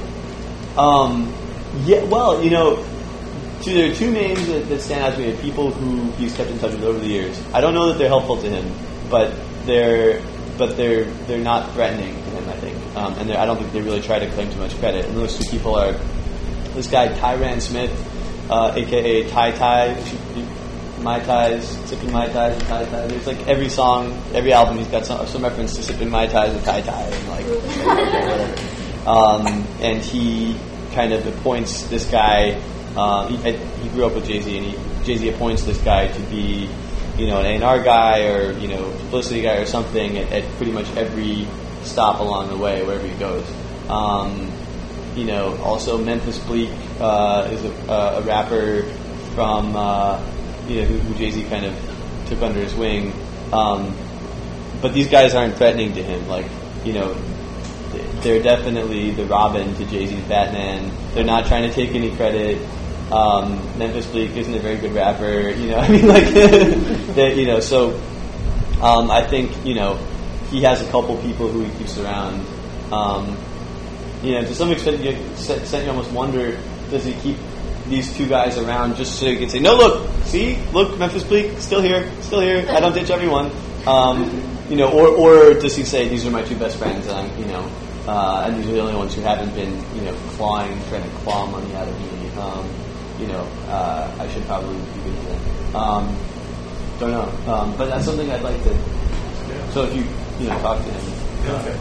Um, yeah, well, you know, So there are two names that, that stand out to me of people who he's kept in touch with over the years. I don't know that they're helpful to him, but they're but they're they're not threatening to him, I think, um, and I don't think they really try to claim too much credit. And those two people are this guy Tyran Smith, uh, aka Ty Ty, Mai Tais, sipping Mai Tais, and Ty Ty. There's like every song, every album, he's got some, some reference to sipping Mai Tais and Ty Ty, and like whatever. Um, and he kind of appoints this guy. Uh, he, he grew up with Jay-Z, and he, Jay-Z appoints this guy to be, you know, an A and R guy or, you know, publicity guy or something at, at pretty much every stop along the way, wherever he goes. Um, you know, also Memphis Bleek uh, is a, uh, a rapper from, uh, you know, who, who Jay-Z kind of took under his wing. Um, but these guys aren't threatening to him. Like, you know, they're definitely the Robin to Jay-Z's Batman. They're not trying to take any credit. Um, Memphis Bleek isn't a very good rapper, you know. I mean, like, that, you know. So, um, I think, you know, he has a couple people who he keeps around. Um, you know, to some extent, you, extent, you almost wonder, does he keep these two guys around just so he can say, no, look, see, look, Memphis Bleek, still here, still here. I don't ditch everyone. Um, you know, or or does he say, these are my two best friends, and I'm, you know, uh, and these are the only ones who haven't been, you know, clawing, trying to claw money out of me. Um, you know, uh, I should probably be good to them. Um, don't know. Um, but that's something I'd like to... So if you, you know, talk to him. Okay.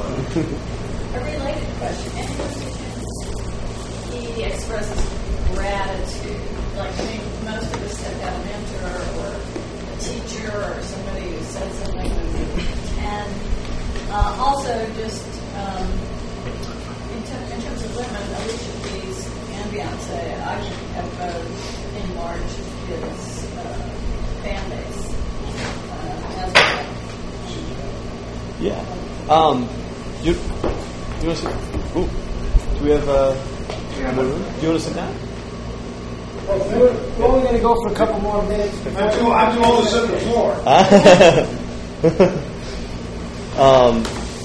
A related question. In he expresses gratitude. Like, I mean, most of us have got a mentor or a teacher or somebody who said something. And uh, also just... Um, in, t- in terms of women, Alicia Keys and Beyonce, I have both enlarged his uh, fan base uh, as well. Yeah. Um, you, you want to sit? Ooh. Do we have uh, another room? Do you want to sit down? Well, we're, we're only going to go for a couple more minutes. I'm too, I'm too old to sit on the floor. um,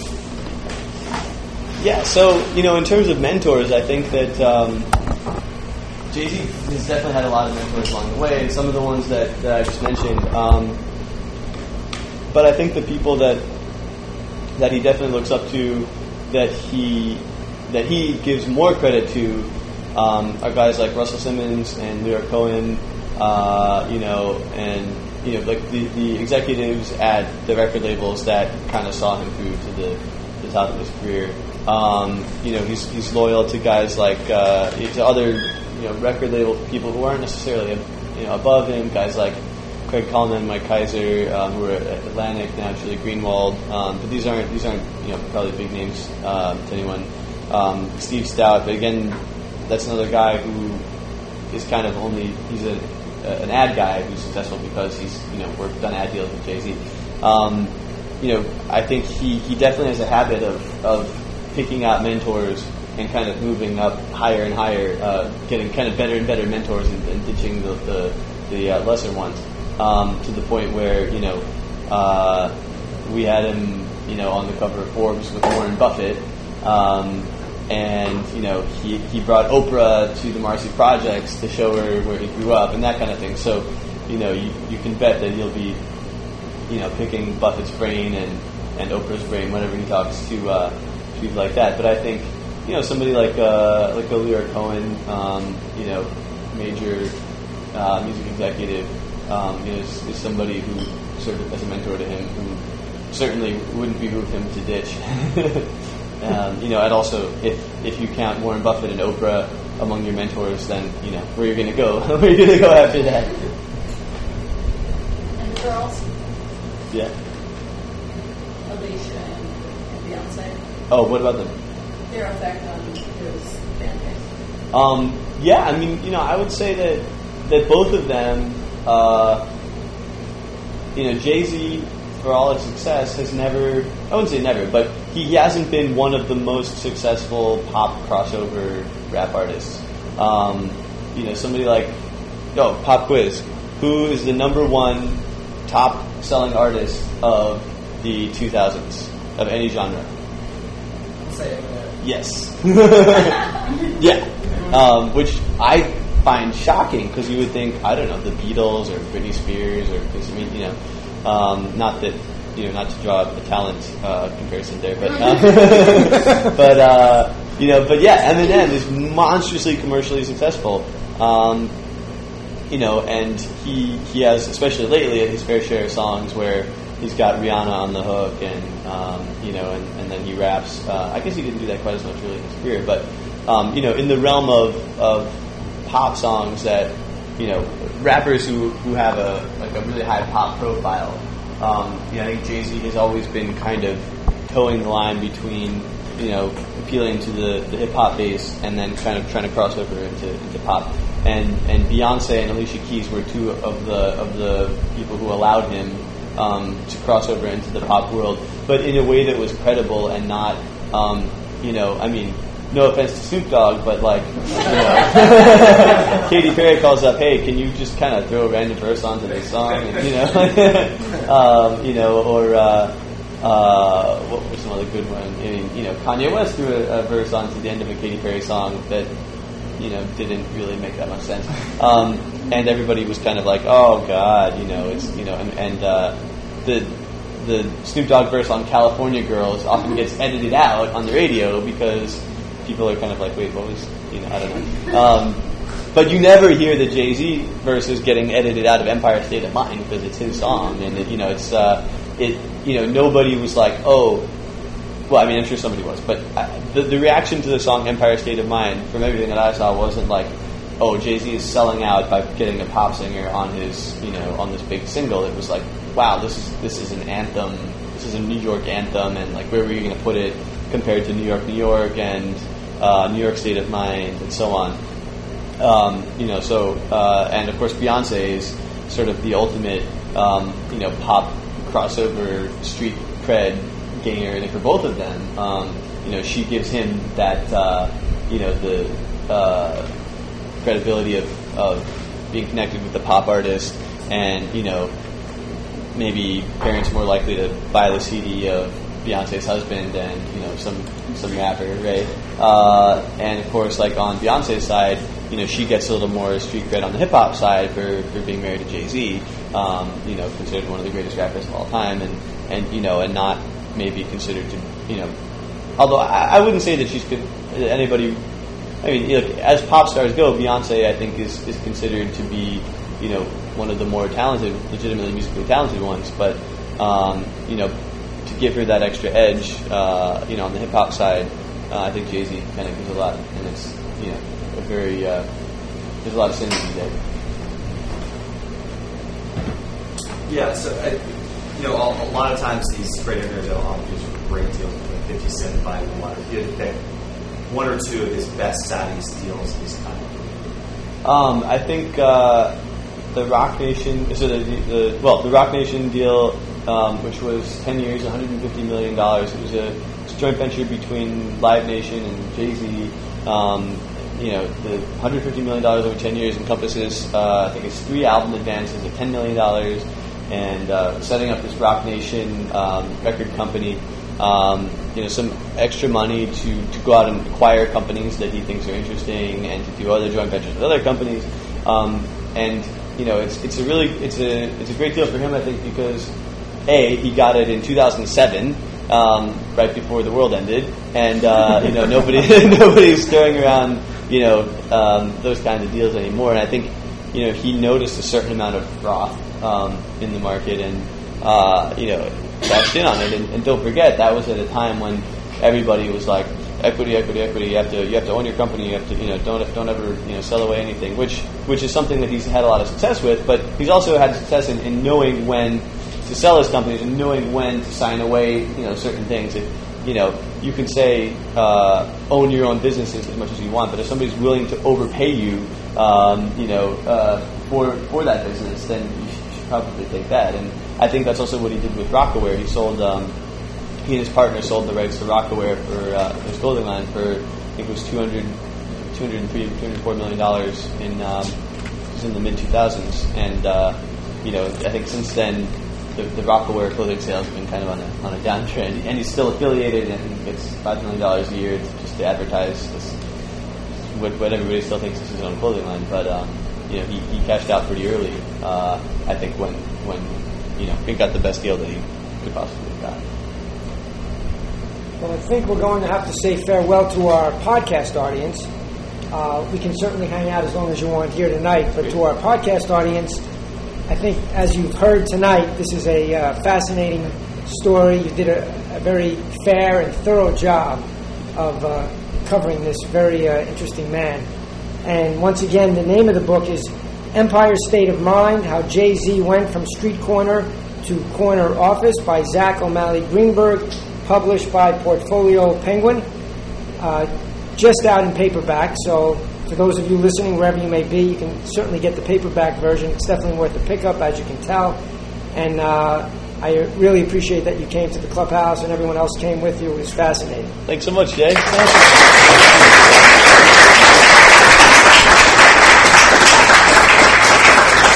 yeah, so, you know, in terms of mentors, I think that um, Jay-Z has definitely had a lot of mentors along the way, and some of the ones that, that I just mentioned. Um, but I think the people that that he definitely looks up to, that he that he gives more credit to, um, are guys like Russell Simmons and Leonard Cohen, uh, you know, and you know, like the, the executives at the record labels that kind of saw him through to the, the top of his career. Um, you know, he's he's loyal to guys like uh, to other you know record label people who aren't necessarily you know above him. Guys like Craig Coleman, Mike Kaiser, um, who are at Atlantic now, Julie Greenwald. Um, but these aren't these aren't you know probably big names um, to anyone. Um, Steve Stout, but again, that's another guy who is kind of only he's a, a an ad guy who's successful because he's you know worked done ad deals with Jay-Z. Um, you know, I think he, he definitely has a habit of of picking out mentors and kind of moving up higher and higher, uh, getting kind of better and better mentors and, and ditching the the, the uh, lesser ones, um, to the point where, you know, uh, we had him, you know, on the cover of Forbes with Warren Buffett, um, and you know, he he brought Oprah to the Marcy Projects to show her where he grew up and that kind of thing. So, you know, you, you can bet that he'll be, you know, picking Buffett's brain and, and Oprah's brain whenever he talks to uh, people like that. But I think, you know, somebody like uh, like a Leora Cohen, um, you know, major uh, music executive, um, you know, is, is somebody who served as a mentor to him, who certainly wouldn't behoove him to ditch. um, you know, and also, if if you count Warren Buffett and Oprah among your mentors, then you know where you're going to go. Where you're going to go after that? And girls, Yeah. Alicia and Beyonce, Oh, what about them? their effect on his fan base. Um, yeah, I mean, you know, I would say that that both of them, uh, you know, Jay-Z, for all his success, has never, I wouldn't say never, but he, he hasn't been one of the most successful pop crossover rap artists. Um, you know, somebody like, oh, Pop Quiz, who is the number one top selling artist of the two thousands, of any genre? Say it. Yes. Yeah. Um, which I find shocking because you would think, I don't know, the Beatles or Britney Spears or, cause, I mean, you know, um, not that, you know, not to draw a talent uh, comparison there, but, uh, but uh, you know, but yeah, Eminem is monstrously commercially successful. Um, you know, and he he has, especially lately, his fair share of songs where he's got Rihanna on the hook, and um, you know, and, and then he raps. Uh, I guess he didn't do that quite as much really in his career, but um, you know, in the realm of of pop songs that, you know, rappers who, who have a like a really high pop profile. Um, you know, I think Jay-Z has always been kind of towing the line between, you know, appealing to the, the hip hop base and then kind of trying to cross over into, into pop. And and Beyonce and Alicia Keys were two of the of the people who allowed him um, to cross over into the pop world, but in a way that was credible and not, um, you know, I mean, no offense to Snoop Dogg, but like, you know, Katy Perry calls up, hey, can you just kind of throw a random verse onto this song, and, you know, um, you know, or uh, uh, what was some other good one? I mean, you know, Kanye West threw a, a verse onto the end of a Katy Perry song that, you know, didn't really make that much sense, um, and everybody was kind of like, oh God, you know, it's, you know, and, and uh, the. the Snoop Dogg verse on California Girls often gets edited out on the radio because people are kind of like, wait, what was, you know, I don't know. Um, but you never hear the Jay-Z verses getting edited out of Empire State of Mind because it's his song, and it, you know, it's uh, it, you know, nobody was like, oh, well, I mean, I'm sure somebody was, but uh, the the reaction to the song Empire State of Mind from everything that I saw wasn't like, oh, Jay-Z is selling out by getting a pop singer on his, you know, on this big single. It was like, wow, this is this is an anthem. This is a New York anthem, and like, where were you going to put it compared to New York, New York, and uh, New York State of Mind, and so on. Um, you know, so uh, and of course, Beyonce is sort of the ultimate, um, you know, pop crossover street cred gainer, and for both of them, um, you know, she gives him that, uh, you know, the uh, credibility of of being connected with the pop artist, and you know, maybe parents more likely to buy the C D of Beyonce's husband and, you know, some some rapper, right? Uh, and of course, like on Beyonce's side, you know, she gets a little more street cred on the hip hop side for, for being married to Jay-Z, um, you know, considered one of the greatest rappers of all time, and, and you know, and not maybe considered to, you know, although I, I wouldn't say that she's anybody. I mean, you know, as pop stars go, Beyonce, I think, is is considered to be, you know, one of the more talented, legitimately musically talented ones, but, um, you know, to give her that extra edge, uh, you know, on the hip-hop side, uh, I think Jay-Z kind of gives a lot, and it's, you know, a very, uh, there's a lot of synergy there. Yeah, so, I, you know, a, a lot of times these great engineers will often do great deals with like fifty cent by one. If you had to pick one or two of his best, saddest deals this time. Um, I think, uh, the Rock Nation, so the, the well, the Rock Nation deal, um, which was ten years, one hundred fifty million dollars. It was a, it's a joint venture between Live Nation and Jay-Z. Um, you know, the one hundred fifty million dollars over ten years encompasses, uh, I think it's three album advances of ten million dollars, and uh, setting up this Rock Nation um, record company. Um, you know, some extra money to, to go out and acquire companies that he thinks are interesting, and to do other joint ventures with other companies. Um, and you know, it's it's a really it's a it's a great deal for him, I think, because A, he got it in two thousand seven, um, right before the world ended, and uh, you know nobody nobody's throwing around you know um, those kinds of deals anymore. And I think you know he noticed a certain amount of froth um, in the market, and uh, you know. cashed in on it, and, and don't forget that was at a time when everybody was like equity, equity, equity. You have to, you have to own your company. You have to, you know, don't, don't ever, you know, sell away anything. Which, which is something that he's had a lot of success with. But he's also had success in, in knowing when to sell his companies and knowing when to sign away, you know, certain things. If, you know, you can say uh, own your own businesses as much as you want, but if somebody's willing to overpay you, um, you know, uh, for for that business, then you should, you should probably take that. And I think that's also what he did with Rockaware. He sold, um, he and his partner sold the rights to Rockaware for uh, his clothing line for, I think it was two hundred, two hundred three, two hundred four million dollars in, um, it was in the mid two thousands. And, uh, you know, I think since then, the, the Rockaware clothing sales have been kind of on a, on a downtrend. And he's still affiliated, and he gets five million dollars a year to, just to advertise this, what, what everybody still thinks is his own clothing line. But, um, you know, he, he cashed out pretty early, uh, I think, when, when, you know, he got the best deal that he could possibly have got. Well, I think we're going to have to say farewell to our podcast audience. Uh, we can certainly hang out as long as you want here tonight, but to our podcast audience, I think, as you've heard tonight, this is a uh, fascinating story. You did a, a very fair and thorough job of uh, covering this very uh, interesting man. And once again, the name of the book is Empire State of Mind, How Jay-Z Went from Street Corner to Corner Office by Zach O'Malley Greenberg, published by Portfolio Penguin. Uh, just out in paperback, so for those of you listening, wherever you may be, you can certainly get the paperback version. It's definitely worth the pickup, as you can tell. And uh, I really appreciate that you came to the clubhouse and everyone else came with you. It was fascinating. Thanks so much, Jay. Thank you.